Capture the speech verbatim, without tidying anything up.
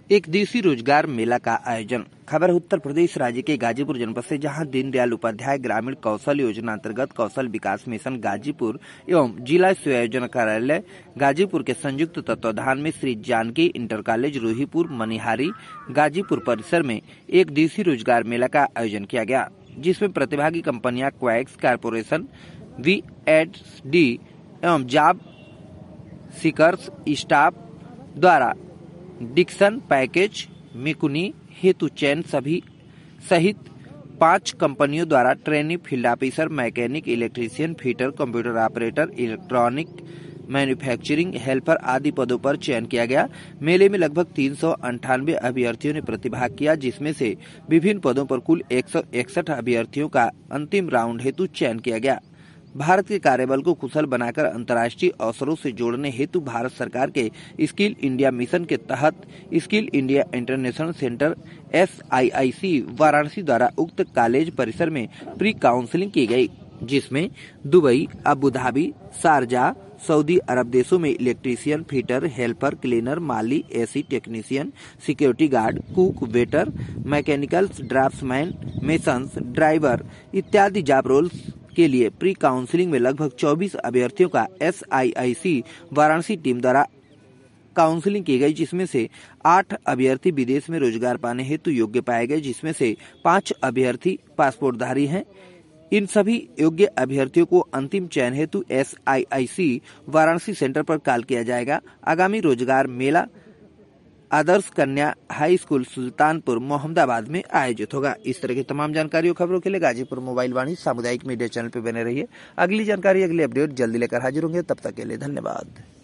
एक दिवसीय रोजगार मेला का आयोजन। खबर उत्तर प्रदेश राज्य के गाजीपुर जनपद से, जहां दीनदयाल उपाध्याय ग्रामीण कौशल योजना अंतर्गत कौशल विकास मिशन गाजीपुर एवं जिला स्वयोजन कार्यालय गाजीपुर के संयुक्त तत्वाधान में श्री जानकी इंटर कॉलेज रूहीपुर मनिहारी गाजीपुर परिसर में एक दिवसीय रोजगार मेला का आयोजन किया गया, जिसमें प्रतिभागी कंपनियां क्वैक्स कारपोरेशन, वी एड्स डी एवं जॉब सीकर्स स्टाफ द्वारा डिक्सन पैकेज, मिकुनी, हेतु चयन सभी सहित पांच कंपनियों द्वारा trainee, field officer, mechanic, electrician, fitter, computer operator, electronic manufacturing helper आदि पदों पर चयन किया गया। मेले में लगभग तीन सौ अंठानवे अभ्यर्थियों ने प्रतिभाग किया, जिसमें से विभिन्न पदों पर कुल एक सौ इकसठ अभ्यर्थियों का अंतिम राउंड हेतु चयन किया गया। भारत के कार्यबल को कुशल बनाकर अंतर्राष्ट्रीय अवसरों से जोड़ने हेतु भारत सरकार के स्किल इंडिया मिशन के तहत skill India international centre S I I C Varanasi द्वारा उक्त कॉलेज परिसर में प्री काउंसलिंग की गई, जिसमें Dubai, Abu Dhabi, Sharjah, Saudi Arabia देशों में इलेक्ट्रीशियन, फिटर, हेल्पर, क्लीनर, माली, AC technician, security guard, cook, waiter, mechanical, draftsman, masons, driver इत्यादि जॉब रोल्स के लिए प्री काउंसलिंग में लगभग चौबीस अभ्यर्थियों का S I I C Varanasi team द्वारा काउंसलिंग की गई, जिसमें से आठ अभ्यर्थी विदेश में रोजगार पाने हेतु योग्य पाए गए, जिसमें से पांच अभ्यर्थी पासपोर्टधारी हैं। इन सभी योग्य अभ्यर्थियों को अंतिम चयन हेतु S I I C Varanasi centre पर कॉल किया जाएगा। आगामी रोजगार मेला आदर्श कन्या हाई स्कूल सुल्तानपुर मोहम्मदाबाद में आयोजित होगा। इस तरह की तमाम जानकारी और खबरों के लिए गाजीपुर मोबाइल वाणी सामुदायिक मीडिया चैनल पर बने रहिए। अगली जानकारी, अगली अपडेट जल्दी लेकर हाजिर होंगे। तब तक के लिए धन्यवाद।